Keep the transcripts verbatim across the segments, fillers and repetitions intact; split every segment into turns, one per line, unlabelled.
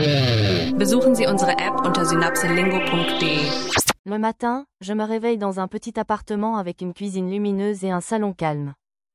Besuchen Sie unsere App unter synapselingo punkt de.
Le matin, je me réveille dans un petit appartement avec une cuisine lumineuse et un salon calme.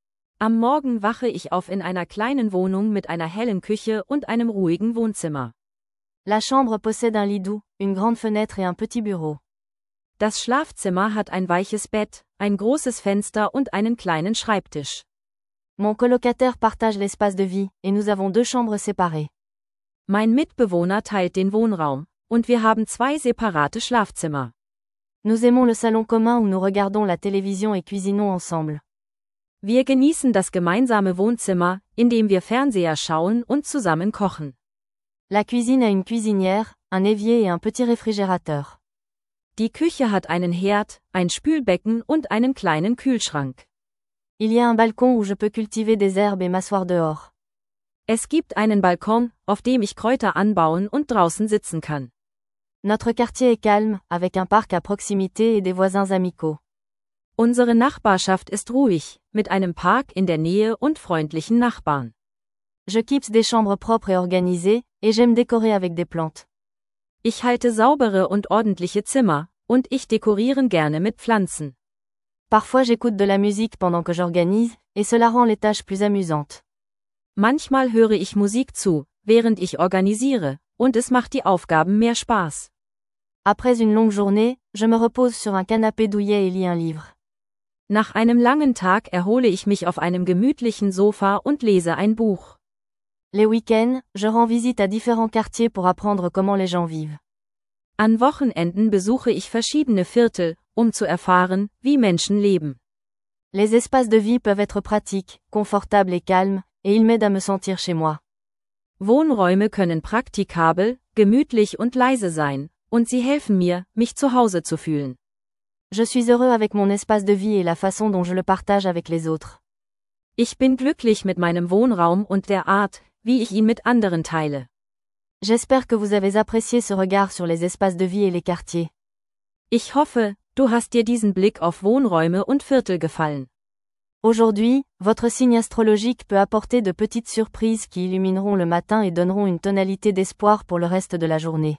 Am Morgen wache ich auf in einer kleinen Wohnung mit einer hellen Küche und einem ruhigen Wohnzimmer.
La chambre possède un lit doux, une grande fenêtre et un petit bureau.
Das Schlafzimmer hat ein weiches Bett, ein großes Fenster und einen kleinen Schreibtisch.
Mon colocataire partage l'espace de vie, et nous avons deux chambres séparées.
Mein Mitbewohner teilt den Wohnraum, und wir haben zwei separate Schlafzimmer.
Nous aimons le salon commun où nous regardons la télévision et cuisinons ensemble.
Wir genießen das gemeinsame Wohnzimmer, in dem wir Fernseher schauen und zusammen kochen.
La cuisine a une cuisinière, un évier et un petit réfrigérateur.
Die Küche hat einen Herd, ein Spülbecken und einen kleinen Kühlschrank.
Il y a un balcon où je peux cultiver des herbes et m'asseoir dehors.
Es gibt einen Balkon, auf dem ich Kräuter anbauen und draußen sitzen kann.
Notre quartier est calme, avec un parc à proximité et des voisins amicaux.
Unsere Nachbarschaft ist ruhig, mit einem Park in der Nähe und freundlichen Nachbarn.
Je kiffe des chambres propres et organisées, et j'aime décorer avec des plantes.
Ich halte saubere und ordentliche Zimmer, und ich dekoriere gerne mit Pflanzen.
Parfois j'écoute de la musique pendant que j'organise, et cela rend les tâches plus amusantes.
Manchmal höre ich Musik zu, während ich organisiere, und es macht die Aufgaben mehr Spaß.
Après une longue journée, je me repose sur un canapé douillet et lis un livre.
Nach einem langen Tag erhole ich mich auf einem gemütlichen Sofa und lese ein Buch.
Les week-ends, je rends visite à différents quartiers pour apprendre comment les gens vivent.
An Wochenenden besuche ich verschiedene Viertel, um zu erfahren, wie Menschen leben.
Les espaces de vie peuvent être pratiques, confortables et calmes, et ils m'aident à me sentir chez moi.
Wohnräume können praktikabel, gemütlich und leise sein, und sie helfen mir, mich zu Hause zu fühlen.
Je suis heureux avec mon espace de vie et la façon dont je le partage avec les autres.
Ich bin glücklich mit meinem Wohnraum und der Art, wie ich ihn mit anderen teile.
J'espère que vous avez apprécié ce regard sur les espaces de vie et les quartiers.
Ich hoffe, du hast dir diesen Blick auf Wohnräume und Viertel gefallen.
Aujourd'hui, votre signe astrologique peut apporter de petites surprises qui illumineront le matin et donneront une tonalité d'espoir pour le reste de la journée.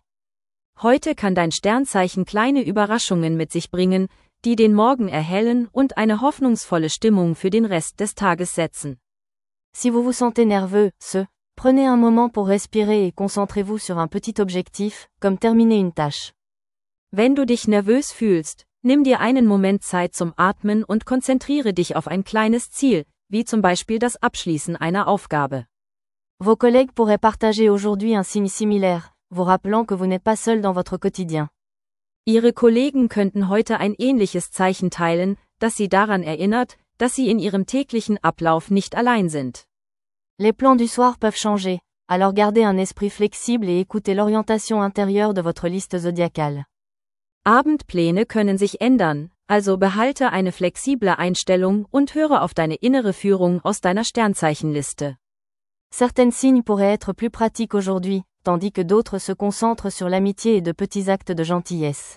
Heute kann dein Sternzeichen kleine Überraschungen mit sich bringen, die den Morgen erhellen und eine hoffnungsvolle Stimmung für den Rest des Tages setzen.
Si vous vous sentez nerveux, ce, prenez un moment pour respirer et concentrez-vous sur un petit objectif, comme terminer une tâche.
Wenn du dich nervös fühlst, nimm dir einen Moment Zeit zum Atmen und konzentriere dich auf ein kleines Ziel, wie zum Beispiel das Abschließen einer Aufgabe.
Vos collègues pourraient partager aujourd'hui un signe similaire, vous rappelant que vous n'êtes pas seul dans votre quotidien.
Ihre Kollegen könnten heute ein ähnliches Zeichen teilen, das sie daran erinnert, dass sie in ihrem täglichen Ablauf nicht allein sind.
Les plans du soir peuvent changer, alors gardez un esprit flexible et écoutez l'orientation intérieure de votre liste zodiacale.
Abendpläne können sich ändern, also behalte eine flexible Einstellung und höre auf deine innere Führung aus deiner Sternzeichenliste.
Certains signes pourraient être plus pratiques aujourd'hui, tandis que d'autres se concentrent sur l'amitié et de petits actes de gentillesse.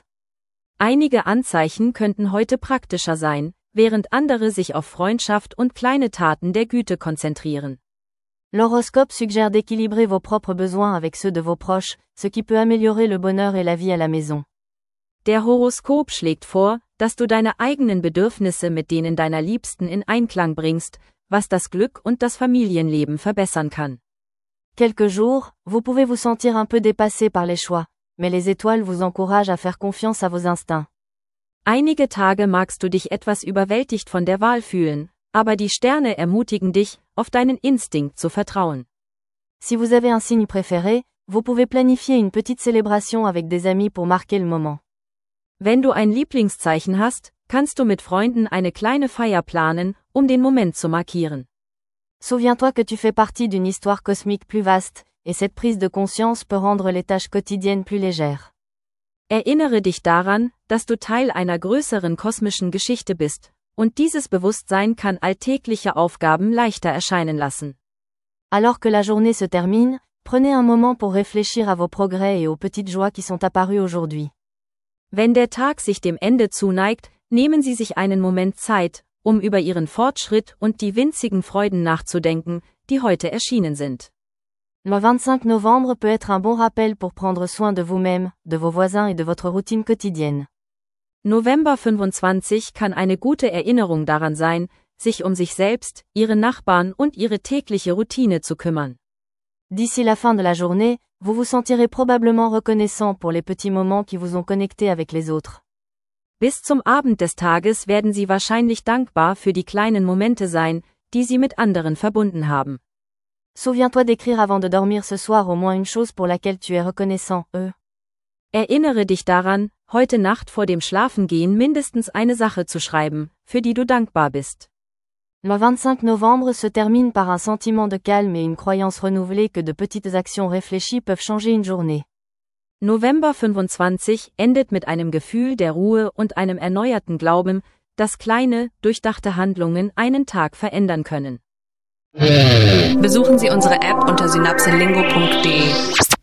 Einige Anzeichen könnten heute praktischer sein, während andere sich auf Freundschaft und kleine Taten der Güte konzentrieren.
L'horoscope suggère d'équilibrer vos propres besoins avec ceux de vos proches, ce qui peut améliorer le bonheur et la vie à la maison.
Der Horoskop schlägt vor, dass du deine eigenen Bedürfnisse mit denen deiner Liebsten in Einklang bringst, was das Glück und das Familienleben verbessern kann.
Quelques jours, vous pouvez vous sentir un peu dépassé par les choix, mais les étoiles vous encouragent à faire confiance à vos instincts.
Einige Tage magst du dich etwas überwältigt von der Wahl fühlen, aber die Sterne ermutigen dich, auf deinen Instinkt zu vertrauen.
Si vous avez un signe préféré, vous pouvez planifier une petite célébration avec des amis pour marquer le moment.
Wenn du ein Lieblingszeichen hast, kannst du mit Freunden eine kleine Feier planen, um den Moment zu markieren.
Souviens-toi que tu fais partie d'une histoire cosmique plus vaste, et cette prise de conscience peut rendre les tâches quotidiennes plus légères.
Erinnere dich daran, dass du Teil einer größeren kosmischen Geschichte bist, und dieses Bewusstsein kann alltägliche Aufgaben leichter erscheinen lassen.
Alors que la journée se termine, prenez un moment pour réfléchir à vos progrès et aux petites joies qui sont apparues aujourd'hui.
Wenn der Tag sich dem Ende zuneigt, nehmen Sie sich einen Moment Zeit, um über Ihren Fortschritt und die winzigen Freuden nachzudenken, die heute erschienen sind.
Le vingt-cinq novembre peut être un bon rappel pour prendre soin de vous-même, de vos voisins et de votre routine quotidienne.
November fünfundzwanzig kann eine gute Erinnerung daran sein, sich um sich selbst, ihre Nachbarn und ihre tägliche Routine zu kümmern.
D'ici la fin de la journée, vous vous sentirez probablement reconnaissant pour les petits moments qui vous ont connecté avec les autres.
Bis zum Abend des Tages werden Sie wahrscheinlich dankbar für die kleinen Momente sein, die Sie mit anderen verbunden haben.
Souviens-toi d'écrire avant de dormir ce soir au moins une chose pour laquelle tu es reconnaissant, eux.
Erinnere dich daran, heute Nacht vor dem Schlafengehen mindestens eine Sache zu schreiben, für die du dankbar bist.
Le vingt-cinq novembre se termine par un sentiment de calme et une croyance renouvelée que de petites actions réfléchies peuvent changer une journée.
November fünfundzwanzig endet mit einem Gefühl der Ruhe und einem erneuerten Glauben, dass kleine, durchdachte Handlungen einen Tag verändern können.
Besuchen Sie unsere App unter synapselingo punkt de.